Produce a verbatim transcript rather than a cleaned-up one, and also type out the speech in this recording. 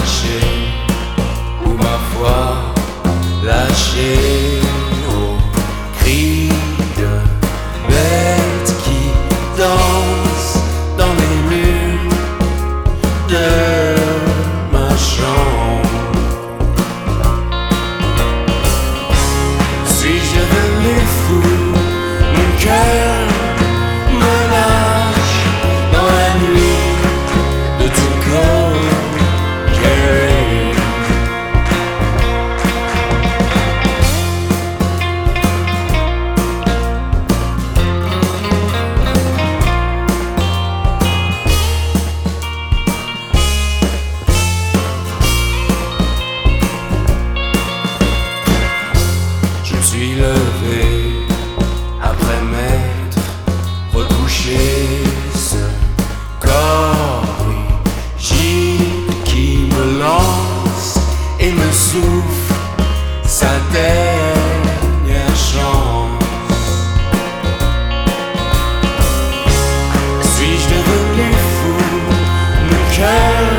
marcher, ou ma foi lâcher au cri de bêtes qui dansent dans les murs de ma chambre. Suis-je devenu fou? Mon cœur me lâche dans la nuit de tout corps carré. Je me suis levé après m'être recouché, ce corps rigide qui me lance et me souffle sa dernière chance. Suis-je devenu fou? Mon cœur